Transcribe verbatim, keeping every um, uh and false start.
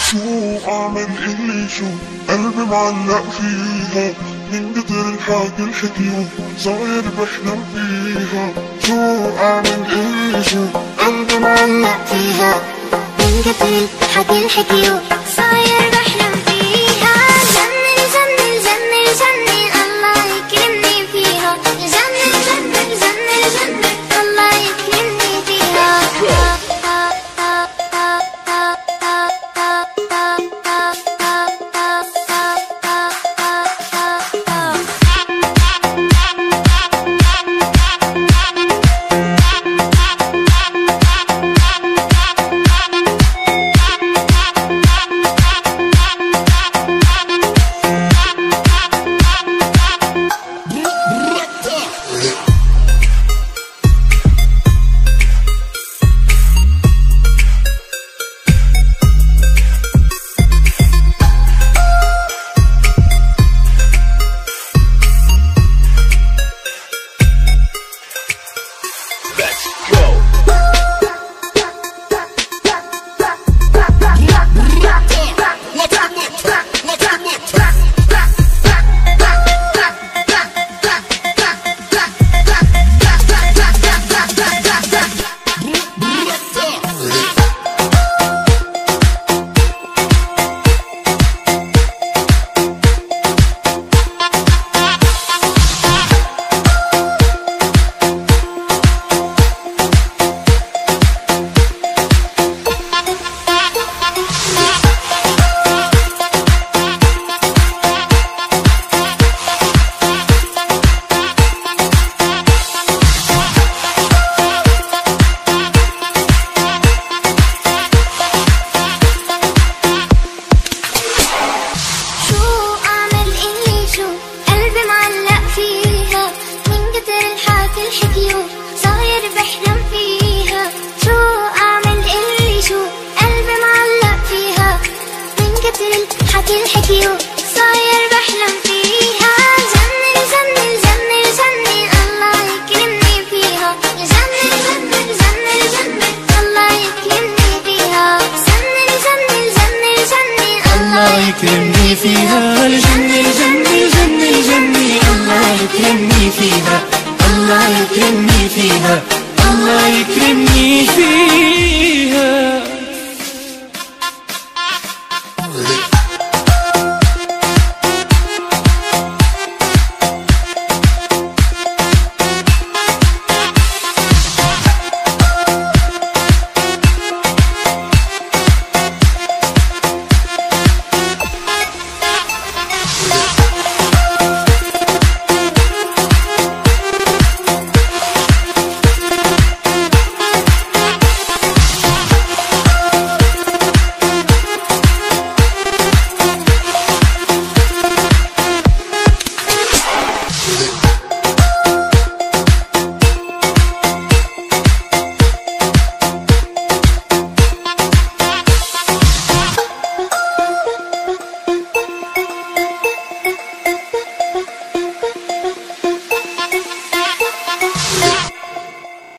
شو اعمل اللي شو قلبي معلق فيها، من قدر الحاجة الحكيو صاير بحلم فيها. شو اعمل اللي شو قلبي معلق فيها، من قدر الحاجة الحكيو صاير بحلم فيها. جنن جنن جنن جنن الله يكرمني فيها، جنن جنن جنن جنن الله يكرمني فيها. الحكيو صاير بحلم فيها. جنن جنن جنن جنن الله يكرمني فيها، جنن جنن جنن جنن الله يكرمني فيها. جنن جنن جنن جنن الله يكرمني فيها، جنن جنن جنن جنن الله يكرمني فيها، الله يكرمني فيها، الله يكرمني فيها.